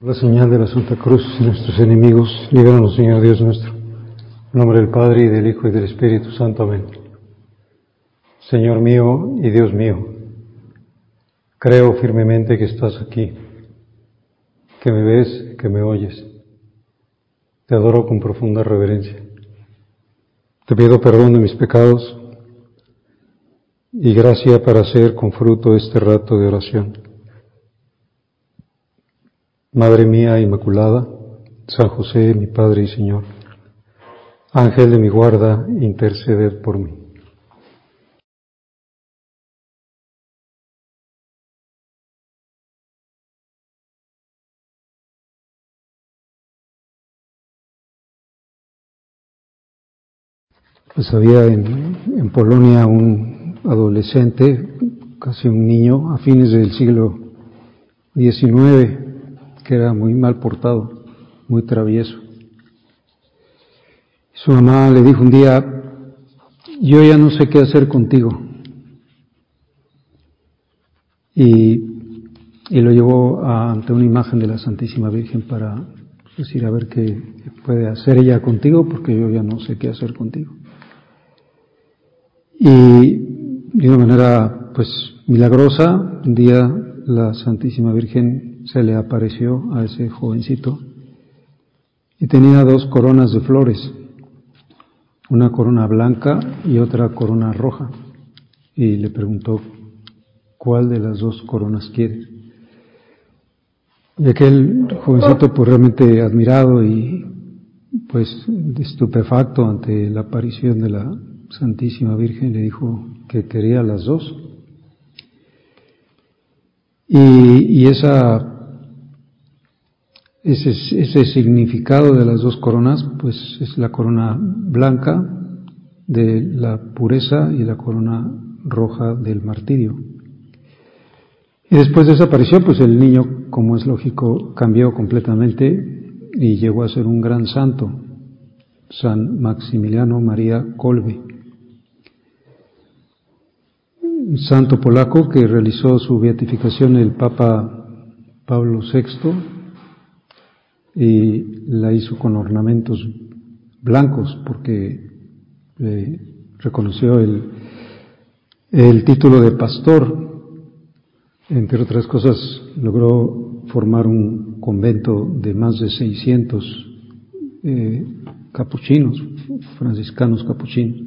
La señal de la Santa Cruz, nuestros enemigos, líbranos, Señor Dios nuestro. En nombre del Padre, y del Hijo, y del Espíritu Santo. Amén. Señor mío y Dios mío, creo firmemente que estás aquí, que me ves, que me oyes. Te adoro con profunda reverencia. Te pido perdón de mis pecados y gracia para hacer con fruto este rato de oración. Madre mía Inmaculada, San José, mi Padre y Señor, Ángel de mi guarda, interceded por mí. Pues había en Polonia un adolescente, casi un niño, a fines del siglo XIX, que era muy mal portado, muy travieso. Su mamá le dijo un día: yo ya no sé qué hacer contigo. Y lo llevó ante una imagen de la Santísima Virgen para decir a ver qué puede hacer ella contigo, porque yo ya no sé qué hacer contigo. Y de una manera pues milagrosa, un día la Santísima Virgen se le apareció a ese jovencito y tenía dos coronas de flores, una corona blanca y otra corona roja, y le preguntó: ¿cuál de las dos coronas quieres? Y aquel jovencito, pues realmente admirado y pues estupefacto ante la aparición de la Santísima Virgen, le dijo que quería las dos. Y ese significado de las dos coronas, pues es la corona blanca de la pureza y la corona roja del martirio. Y después de esa aparición, pues el niño, como es lógico, cambió completamente y llegó a ser un gran santo, San Maximiliano María Kolbe, un santo polaco que realizó su beatificación el Papa Pablo VI y la hizo con ornamentos blancos porque reconoció el título de pastor. Entre otras cosas, logró formar un convento de más de 600 capuchinos, franciscanos capuchinos.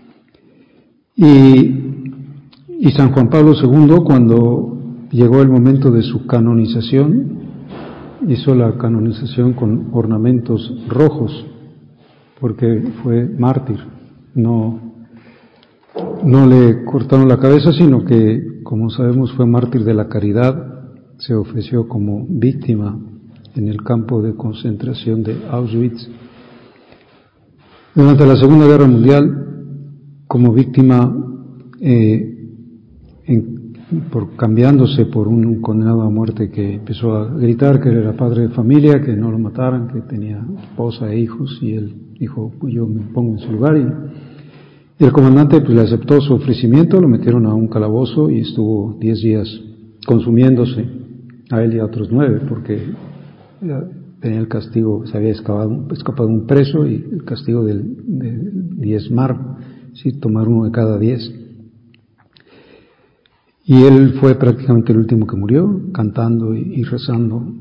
Y San Juan Pablo II, cuando llegó el momento de su canonización, hizo la canonización con ornamentos rojos, porque fue mártir. No le cortaron la cabeza, sino que, como sabemos, fue mártir de la caridad. Se ofreció como víctima en el campo de concentración de Auschwitz. Durante la Segunda Guerra Mundial, como víctima, cambiándose por un condenado a muerte que empezó a gritar que él era padre de familia, que no lo mataran, que tenía esposa e hijos, y él dijo: pues yo me pongo en su lugar. Y el comandante pues le aceptó su ofrecimiento, lo metieron a un calabozo y estuvo 10 días consumiéndose, a él y a otros 9, porque tenía el castigo, se había escapado un preso, y el castigo de diezmar, sí, tomar uno de cada 10. Y él fue prácticamente el último que murió, cantando y rezando.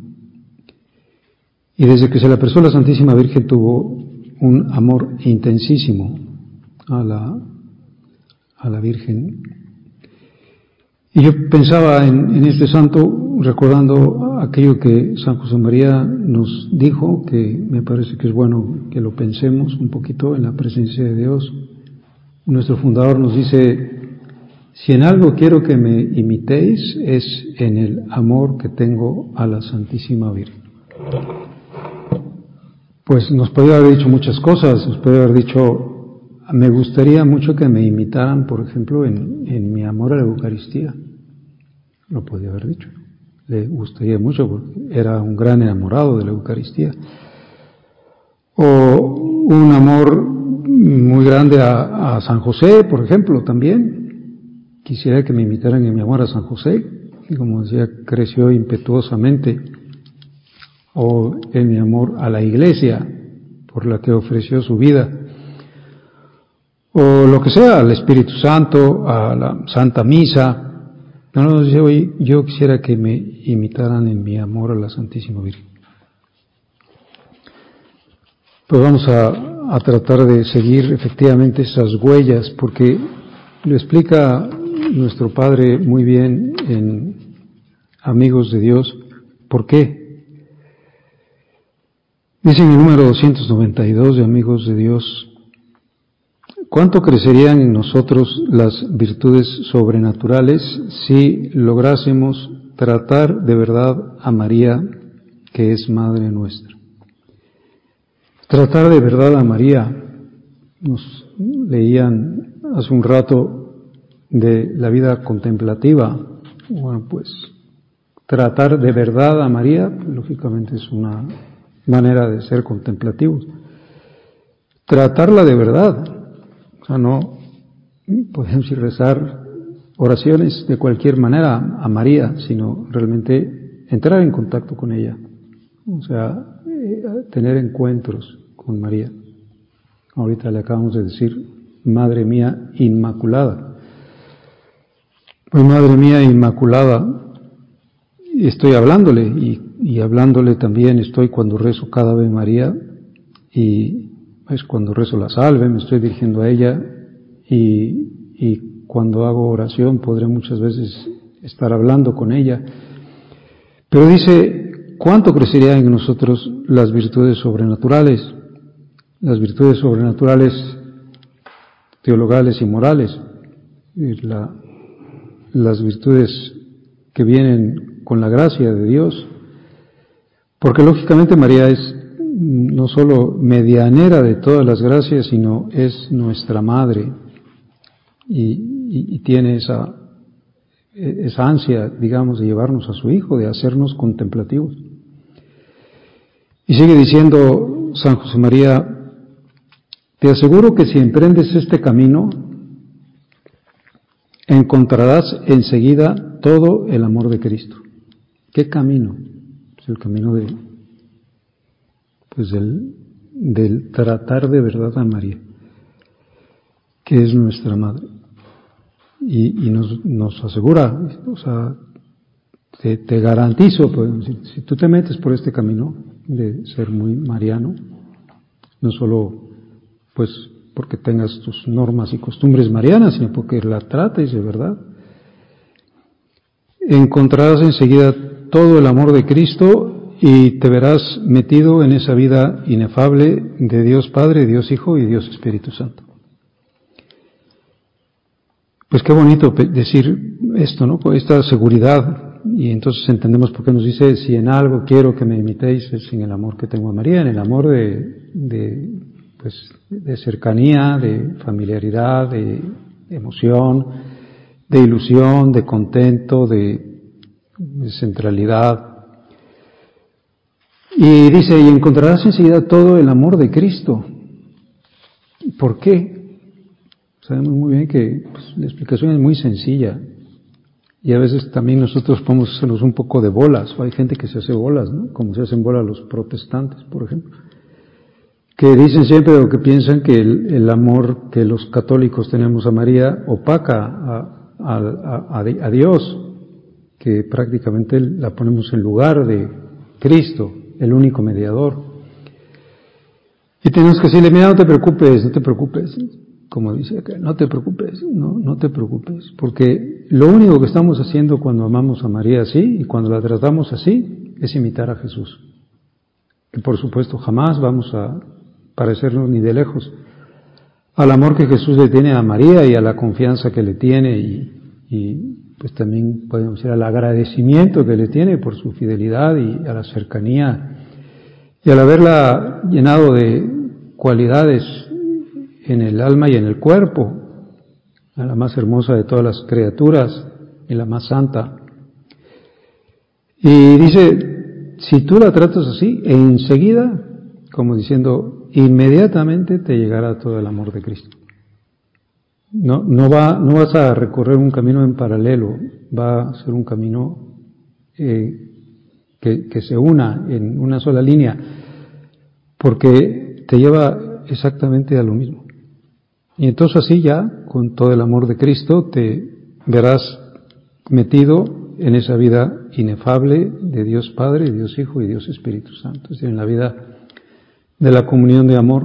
Y desde que se le apresó la Santísima Virgen tuvo un amor intensísimo a la Virgen. Y yo pensaba en este santo, recordando aquello que San José María nos dijo, que me parece que es bueno que lo pensemos un poquito en la presencia de Dios. Nuestro fundador nos dice: si en algo quiero que me imitéis, es en el amor que tengo a la Santísima Virgen. Pues nos podría haber dicho muchas cosas, nos podría haber dicho: me gustaría mucho que me imitaran, por ejemplo, en mi amor a la Eucaristía. Lo podría haber dicho. Le gustaría mucho porque era un gran enamorado de la Eucaristía. O un amor muy grande a San José, por ejemplo, también. Quisiera que me imitaran en mi amor a San José. Y como decía, creció impetuosamente. o en mi amor a la Iglesia, por la que ofreció su vida, o lo que sea, al Espíritu Santo, a la Santa Misa. No, dice, oye, yo quisiera que me imitaran en mi amor a la Santísima Virgen. Pues vamos a tratar de seguir efectivamente esas huellas, porque lo explica nuestro Padre muy bien en Amigos de Dios. ¿Por qué? Dice en el número 292 de Amigos de Dios: ¿cuánto crecerían en nosotros las virtudes sobrenaturales si lográsemos tratar de verdad a María, que es Madre nuestra? Tratar de verdad a María. Nos leían hace un rato de la vida contemplativa. Bueno, pues tratar de verdad a María, lógicamente es una manera de ser contemplativos. Tratarla de verdad. O sea, no podemos rezar oraciones de cualquier manera a María, sino realmente entrar en contacto con ella. O sea, tener encuentros con María. Ahorita le acabamos de decir, Madre mía Inmaculada. Pues Madre mía Inmaculada, estoy hablándole y hablándole también estoy cuando rezo cada Ave María, y pues cuando rezo la Salve me estoy dirigiendo a ella, y cuando hago oración podré muchas veces estar hablando con ella. Pero dice, ¿cuánto crecerían en nosotros las virtudes sobrenaturales? Las virtudes sobrenaturales teologales y morales, las virtudes que vienen con la gracia de Dios, porque lógicamente María es no solo medianera de todas las gracias, sino es nuestra madre, y tiene esa ansia, digamos, de llevarnos a su Hijo, de hacernos contemplativos. Y sigue diciendo San José María: te aseguro que si emprendes este camino, encontrarás enseguida todo el amor de Cristo. ¿Qué camino? Es el camino del tratar de verdad a María, que es nuestra madre. Y nos asegura, o sea, te garantizo, pues, si tú te metes por este camino de ser muy mariano, no solo pues porque tengas tus normas y costumbres marianas, sino porque la trates de verdad, encontrarás enseguida todo el amor de Cristo y te verás metido en esa vida inefable de Dios Padre, Dios Hijo y Dios Espíritu Santo. Pues qué bonito decir esto, ¿no? Esta seguridad, y entonces entendemos por qué nos dice, si en algo quiero que me imitéis, es en el amor que tengo a María, en el amor de cercanía, de familiaridad, de emoción, de ilusión, de contento, de centralidad. Y dice, y encontrarás enseguida todo el amor de Cristo. ¿Por qué? Sabemos muy bien que la explicación es muy sencilla, y a veces también nosotros podemos hacernos un poco de bolas, o hay gente que se hace bolas, ¿no? Como se hacen bolas los protestantes, por ejemplo, que dicen siempre o que piensan que el amor que los católicos tenemos a María opaca a Dios, que prácticamente la ponemos en lugar de Cristo, el único mediador. Y tenemos que decirle, mira, no te preocupes, como dice acá, no te preocupes, no te preocupes, porque lo único que estamos haciendo cuando amamos a María así y cuando la tratamos así es imitar a Jesús. Que por supuesto jamás vamos a parecernos ni de lejos al amor que Jesús le tiene a María y a la confianza que le tiene, y pues también podemos decir al agradecimiento que le tiene por su fidelidad y a la cercanía, y al haberla llenado de cualidades en el alma y en el cuerpo, a la más hermosa de todas las criaturas y la más santa. Y dice, si tú la tratas así, enseguida, como diciendo, inmediatamente te llegará todo el amor de Cristo. No vas a recorrer un camino en paralelo, va a ser un camino que se una en una sola línea, porque te lleva exactamente a lo mismo. Y entonces así ya, con todo el amor de Cristo, te verás metido en esa vida inefable de Dios Padre, Dios Hijo y Dios Espíritu Santo, es decir, en la vida de la comunión de amor,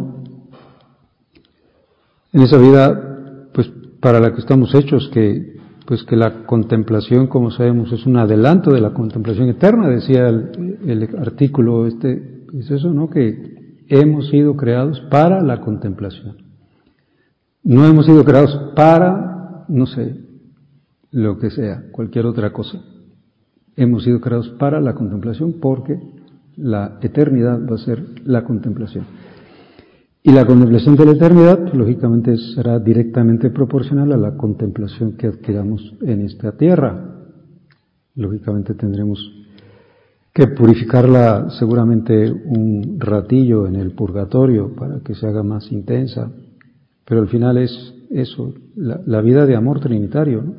en esa vida, pues, para la que estamos hechos, que la contemplación, como sabemos, es un adelanto de la contemplación eterna, decía el artículo es eso, ¿no? Que hemos sido creados para la contemplación. No hemos sido creados para, no sé, lo que sea, cualquier otra cosa. Hemos sido creados para la contemplación porque la eternidad va a ser la contemplación. Y la contemplación de la eternidad, pues, lógicamente, será directamente proporcional a la contemplación que adquiramos en esta tierra. Lógicamente tendremos que purificarla seguramente un ratillo en el purgatorio para que se haga más intensa. Pero al final es eso, la vida de amor trinitario, ¿no?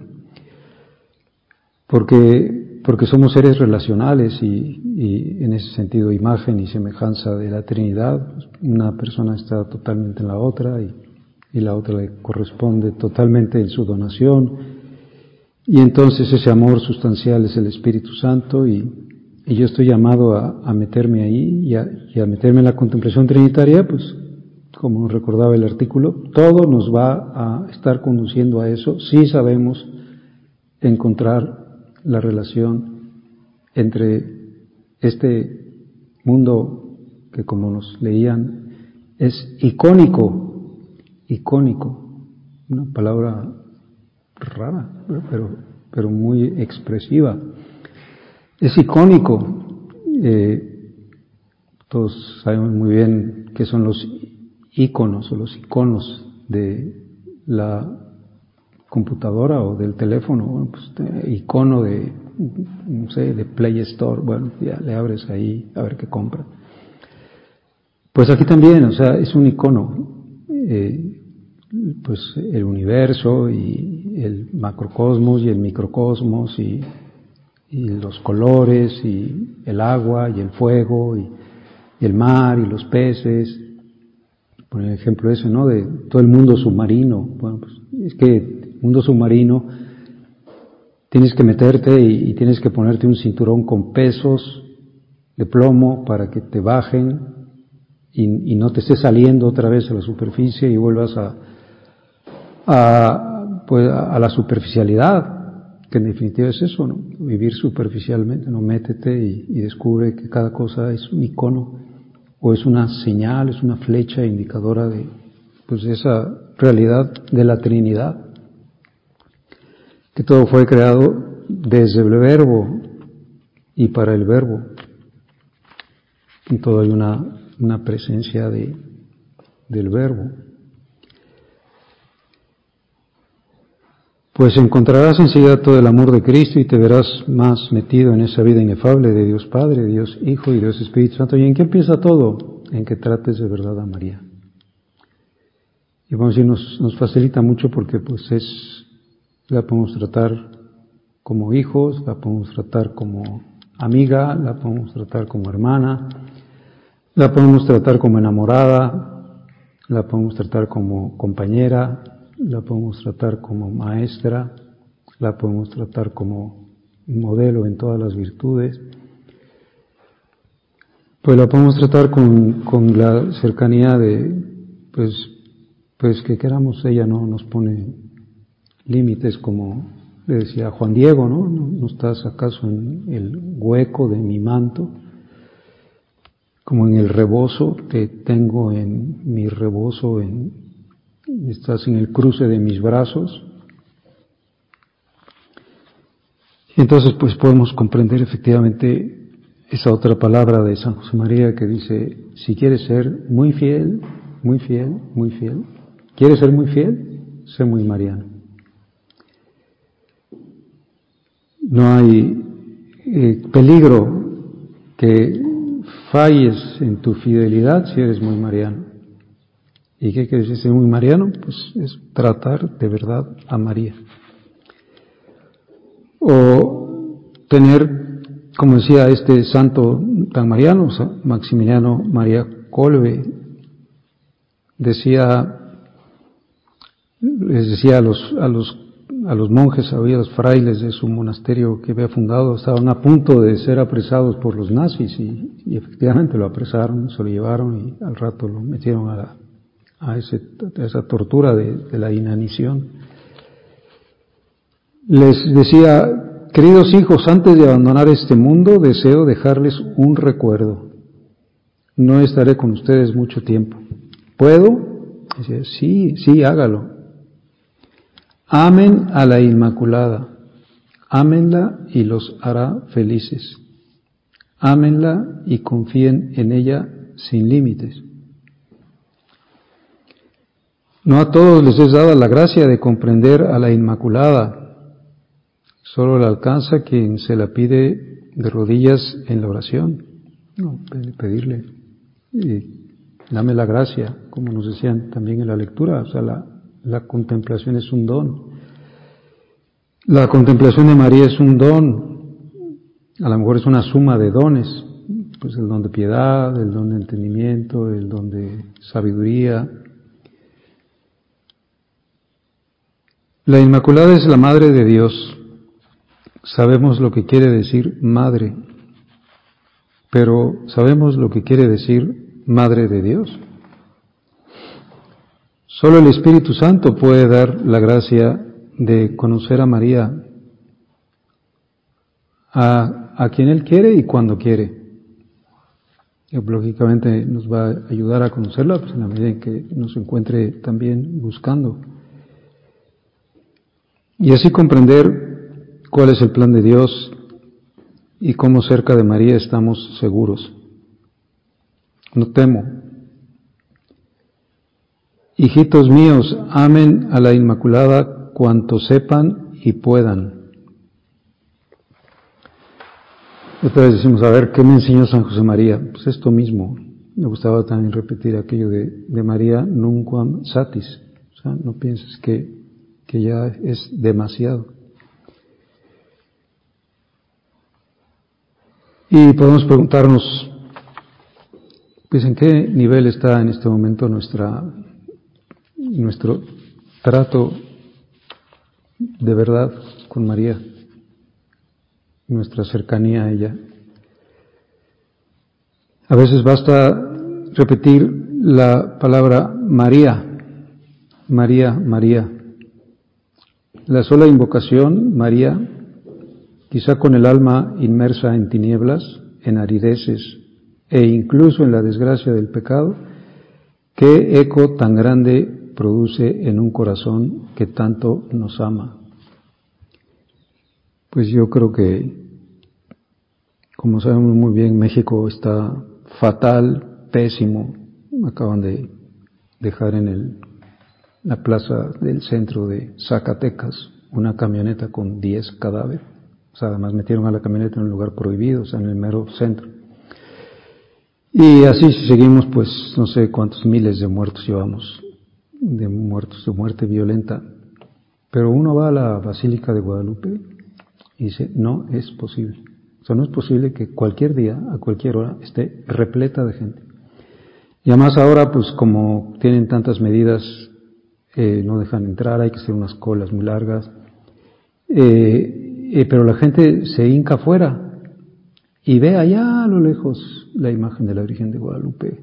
Porque somos seres relacionales y en ese sentido imagen y semejanza de la Trinidad. Una persona está totalmente en la otra y la otra le corresponde totalmente en su donación. Y entonces ese amor sustancial es el Espíritu Santo y yo estoy llamado a meterme ahí y a meterme en la contemplación trinitaria, pues como recordaba el artículo, todo nos va a estar conduciendo a eso si sabemos encontrar la relación entre este mundo que, como nos leían, es icónico, una palabra rara, pero muy expresiva. Es icónico. Todos sabemos muy bien qué son los íconos o los iconos de la computadora o del teléfono. Bueno, pues icono de, no sé, de Play Store. Bueno, ya le abres ahí a ver qué compra. Pues aquí también, o sea, es un icono. Pues el universo y el macrocosmos y el microcosmos y los colores y el agua y el fuego y el mar y los peces. Por ejemplo ese, ¿no? De todo el mundo submarino. Bueno, pues es que el mundo submarino tienes que meterte y tienes que ponerte un cinturón con pesos de plomo para que te bajen y no te estés saliendo otra vez a la superficie y vuelvas a la superficialidad, que en definitiva es eso, ¿no? Vivir superficialmente, no, métete y descubre que cada cosa es un icono o es una señal, es una flecha indicadora de esa realidad de la Trinidad, que todo fue creado desde el Verbo y para el Verbo. En todo hay una presencia del Verbo. Pues encontrarás enseguida todo el amor de Cristo y te verás más metido en esa vida inefable de Dios Padre, Dios Hijo y Dios Espíritu Santo. ¿Y en qué empieza todo? En que trates de verdad a María. Y vamos a decir, nos facilita mucho porque la podemos tratar como hijos, la podemos tratar como amiga, la podemos tratar como hermana, la podemos tratar como enamorada, la podemos tratar como compañera, la podemos tratar como maestra, la podemos tratar como modelo en todas las virtudes, pues la podemos tratar con la cercanía de, pues que queramos. Ella no nos pone límites, como le decía Juan Diego, ¿no? ¿No estás acaso en el hueco de mi manto? Como en el rebozo que tengo en mi rebozo, estás en el cruce de mis brazos. Entonces, pues podemos comprender efectivamente esa otra palabra de San José María que dice: si quieres ser muy fiel, muy fiel, muy fiel, ¿quieres ser muy fiel? Sé muy mariano. No hay peligro que falles en tu fidelidad si eres muy mariano. ¿Y qué quiere decir ser muy mariano? Pues es tratar de verdad a María. O tener como decía este santo tan mariano, Maximiliano María Kolbe, les decía a los monjes, a los frailes de su monasterio que había fundado, estaban a punto de ser apresados por los nazis y efectivamente lo apresaron, se lo llevaron y al rato lo metieron a esa tortura de la inanición. Les decía: queridos hijos, antes de abandonar este mundo deseo dejarles un recuerdo. No estaré con ustedes mucho tiempo. ¿Puedo? Decía: sí, hágalo. Amen a la Inmaculada, ámenla y los hará felices. Ámenla y confíen en ella sin límites. No a todos les es dada la gracia de comprender a la Inmaculada, solo la alcanza quien se la pide de rodillas en la oración. No, pedirle, dame la gracia, como nos decían también en la lectura, o sea, la contemplación es un don. La contemplación de María es un don, a lo mejor es una suma de dones, pues el don de piedad, el don de entendimiento, el don de sabiduría. La Inmaculada es la Madre de Dios. Sabemos lo que quiere decir madre, pero ¿sabemos lo que quiere decir Madre de Dios? Solo el Espíritu Santo puede dar la gracia de conocer a María, a quien Él quiere y cuando quiere. Y lógicamente nos va a ayudar a conocerla, pues en la medida en que nos encuentre también buscando. Y así comprender cuál es el plan de Dios y cómo cerca de María estamos seguros. No temo. Hijitos míos, amen a la Inmaculada cuanto sepan y puedan. Otra vez decimos, a ver, ¿qué me enseñó San José María? Pues esto mismo. Me gustaba también repetir aquello de María nunquam satis. O sea, no pienses que ya es demasiado. Y podemos preguntarnos, pues, ¿en qué nivel está en este momento nuestro trato de verdad con María, nuestra cercanía a ella? A veces basta repetir la palabra María, María, María. La sola invocación, María, quizá con el alma inmersa en tinieblas, en arideces e incluso en la desgracia del pecado, ¿qué eco tan grande produce en un corazón que tanto nos ama? Pues yo creo que, como sabemos muy bien, México está fatal, pésimo. Acaban de dejar en la plaza del centro de Zacatecas una camioneta con 10 cadáveres. O sea, además metieron a la camioneta en un lugar prohibido, o sea, en el mero centro. Y así seguimos, pues, no sé cuántos miles de muertos llevamos, de muerte violenta. Pero uno va a la Basílica de Guadalupe y dice, no es posible. O sea, no es posible que cualquier día, a cualquier hora, esté repleta de gente. Y además ahora, pues, como tienen tantas medidas, no dejan entrar, hay que hacer unas colas muy largas. Pero la gente se hinca afuera y ve allá a lo lejos la imagen de la Virgen de Guadalupe,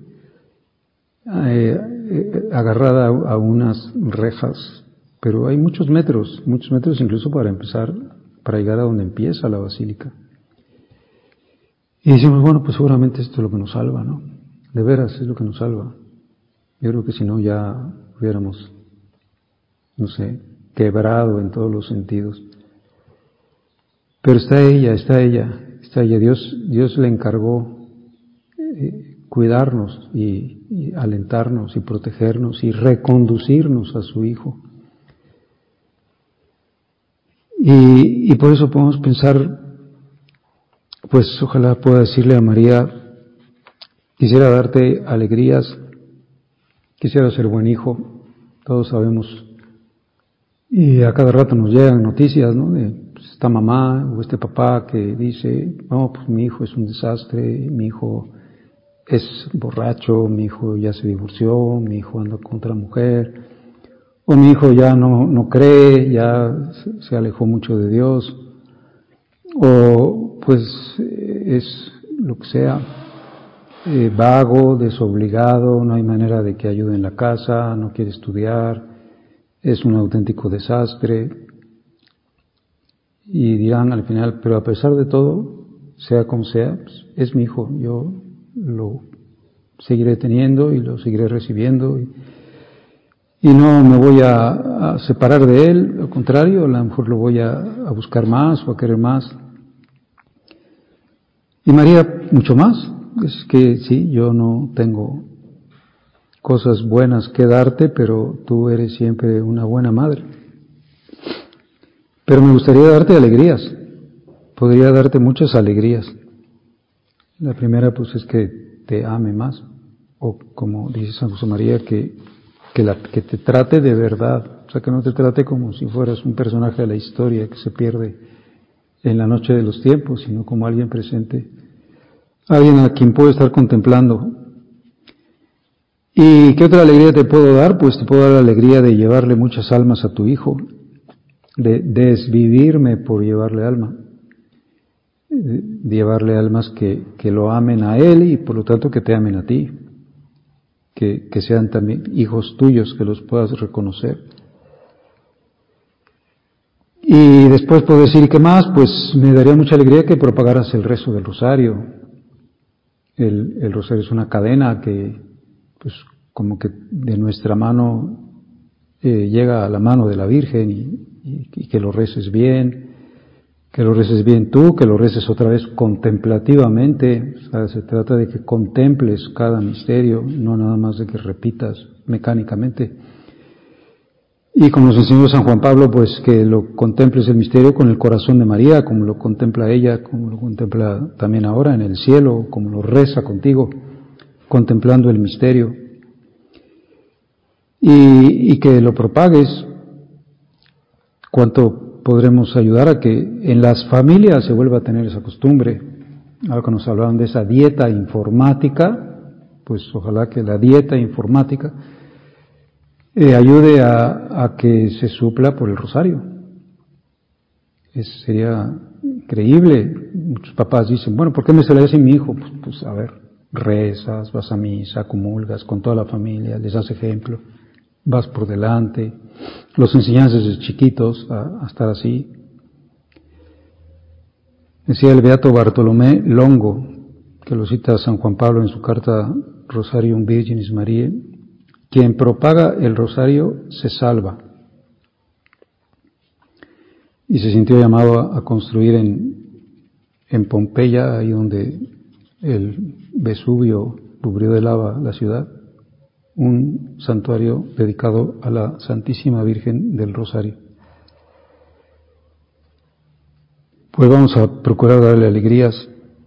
agarrada a unas rejas, pero hay muchos metros incluso para llegar a donde empieza la basílica. Y decimos, bueno, pues seguramente esto es lo que nos salva, ¿no? De veras es lo que nos salva. Yo creo que si no ya hubiéramos, no sé, quebrado en todos los sentidos. Pero está ella. Dios le encargó cuidarnos y alentarnos y protegernos y reconducirnos a su Hijo. Y por eso podemos pensar, pues ojalá pueda decirle a María, quisiera darte alegrías, quisiera ser buen hijo. Todos sabemos, y a cada rato nos llegan noticias, ¿no? esta mamá o este papá que dice, no, pues mi hijo es un desastre, mi hijo es borracho, mi hijo ya se divorció, mi hijo anda con otra mujer, o mi hijo ya no cree, ya se alejó mucho de Dios, o pues es lo que sea, vago, desobligado, no hay manera de que ayude en la casa, no quiere estudiar, es un auténtico desastre. Y dirán al final, pero a pesar de todo, sea como sea, pues, es mi hijo, yo lo seguiré teniendo y lo seguiré recibiendo y no me voy a separar de él, al contrario, a lo mejor lo voy a buscar más o a querer más. Y María mucho más, es que sí, yo no tengo cosas buenas que darte, pero tú eres siempre una buena madre. Pero me gustaría darte alegrías, podría darte muchas alegrías. La primera pues es que te ame más, o como dice San José María, que te trate de verdad, o sea, que no te trate como si fueras un personaje de la historia que se pierde en la noche de los tiempos, sino como alguien presente, alguien a quien puedo estar contemplando. ¿Y qué otra alegría te puedo dar? Pues te puedo dar la alegría de llevarle muchas almas a tu hijo, de desvivirme por llevarle alma, de llevarle almas que lo amen a él y por lo tanto que te amen a ti, que sean también hijos tuyos, que los puedas reconocer. Y después puedo decir, ¿qué más? Pues me daría mucha alegría que propagaras el rezo del rosario. El rosario es una cadena que, pues, como que de nuestra mano llega a la mano de la Virgen y que lo reces bien, tú, que lo reces otra vez contemplativamente. O sea, se trata de que contemples cada misterio, no nada más de que repitas mecánicamente. Y como nos enseñó San Juan Pablo, pues que lo contemples el misterio con el corazón de María, como lo contempla ella, como lo contempla también ahora en el cielo, como lo reza contigo, contemplando el misterio. Y que lo propagues. ¿Cuánto podremos ayudar a que en las familias se vuelva a tener esa costumbre? Ahora que nos hablaban de esa dieta informática, pues ojalá que la dieta informática ayude a que se supla por el rosario. Sería increíble. Muchos papás dicen, bueno, ¿por qué me se le hace a mi hijo? Pues a ver, rezas, vas a misa, comulgas con toda la familia, les das ejemplo, vas por delante, los enseñas desde chiquitos a estar así. Decía el beato Bartolomé Longo, que lo cita San Juan Pablo en su carta Rosarium Virginis Mariae, quien propaga el rosario se salva. Y se sintió llamado a construir en Pompeya, ahí donde el Vesubio cubrió de lava la ciudad, un santuario dedicado a la Santísima Virgen del Rosario. Pues vamos a procurar darle alegrías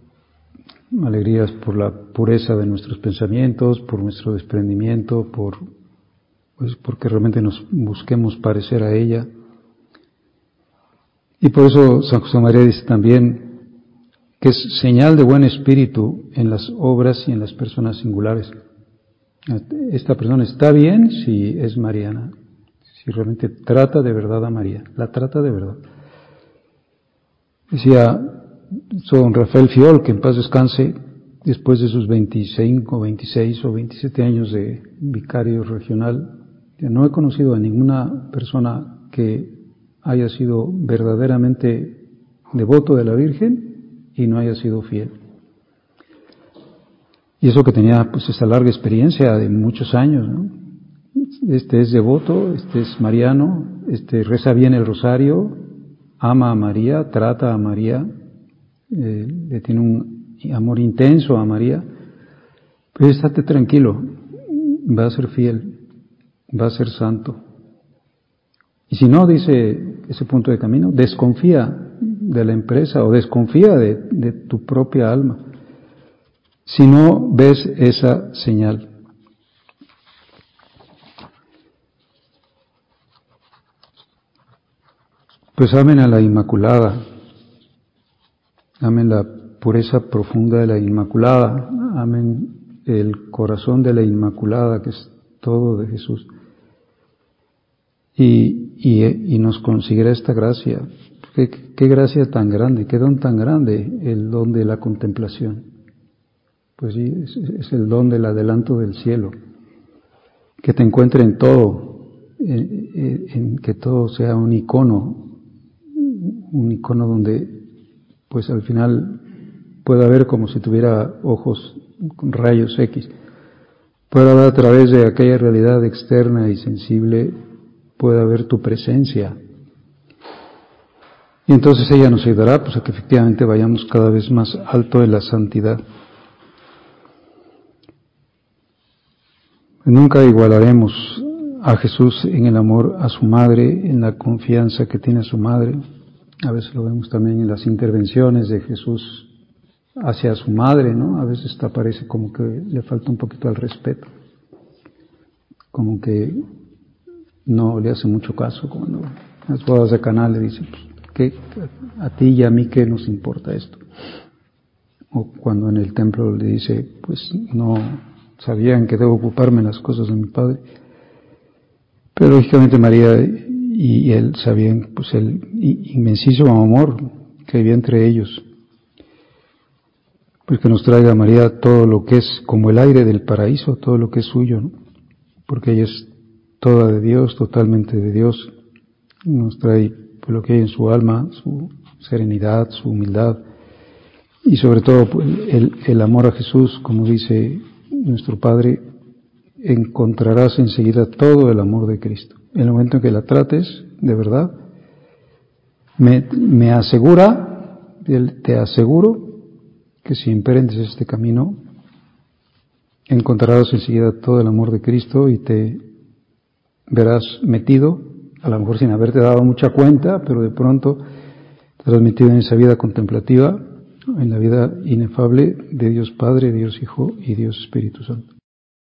por la pureza de nuestros pensamientos, por nuestro desprendimiento, porque realmente nos busquemos parecer a ella. Y por eso San José María dice también que es señal de buen espíritu en las obras y en las personas singulares. Esta persona está bien si es mariana, si realmente trata de verdad a María, la trata de verdad. Decía Don Rafael Fiol, que en paz descanse, después de sus 25, 26 o 27 años de vicario regional, no he conocido a ninguna persona que haya sido verdaderamente devoto de la Virgen y no haya sido fiel. Y eso que tenía pues esa larga experiencia de muchos años, ¿no? Este es devoto, este es mariano, este reza bien el rosario, ama a María, trata a María, le tiene un amor intenso a María, pero estate tranquilo, va a ser fiel, va a ser santo. Y si no, dice ese punto de camino, desconfía de la empresa o desconfía de tu propia alma, si no ves esa señal. Pues amen a la Inmaculada, amen la pureza profunda de la Inmaculada, amen el corazón de la Inmaculada, que es todo de Jesús. Y nos conseguirá esta gracia. Qué gracia tan grande, qué don tan grande, el don de la contemplación. Pues sí, es el don del adelanto del cielo. Que te encuentre en todo, en que todo sea un icono donde pues al final pueda ver como si tuviera ojos con rayos X. Pueda ver a través de aquella realidad externa y sensible, pueda ver tu presencia. Y entonces ella nos ayudará pues a que efectivamente vayamos cada vez más alto en la santidad. Nunca igualaremos a Jesús en el amor a su madre, en la confianza que tiene a su madre. A veces lo vemos también en las intervenciones de Jesús hacia su madre, ¿no? A veces parece como que le falta un poquito al respeto, como que no le hace mucho caso. Cuando en las bodas de Caná le dice, pues, ¿qué, a ti y a mí qué nos importa esto? O cuando en el templo le dice, pues no sabían que debo ocuparme en las cosas de mi padre. Pero lógicamente María y él sabían pues el inmensísimo amor que había entre ellos. Pues que nos traiga a María todo lo que es como el aire del paraíso, todo lo que es suyo, ¿no? Porque ella es toda de Dios, totalmente de Dios. Nos trae pues, lo que hay en su alma, su serenidad, su humildad y sobre todo pues, el amor a Jesús, como dice nuestro Padre, encontrarás enseguida todo el amor de Cristo. En el momento en que la trates, de verdad, me asegura, te aseguro, que si emprendes este camino, encontrarás enseguida todo el amor de Cristo y te verás metido, a lo mejor sin haberte dado mucha cuenta, pero de pronto te verás metido en esa vida contemplativa, en la vida inefable de Dios Padre, Dios Hijo y Dios Espíritu Santo.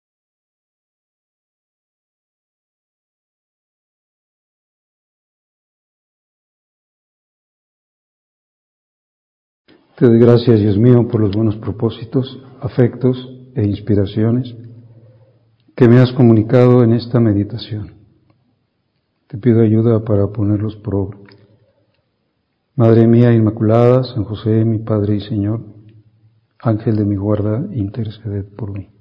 Te doy gracias, Dios mío, por los buenos propósitos, afectos e inspiraciones que me has comunicado en esta meditación. Te pido ayuda para ponerlos por obra. Madre mía Inmaculada, San José, mi Padre y Señor, Ángel de mi guarda, interceded por mí.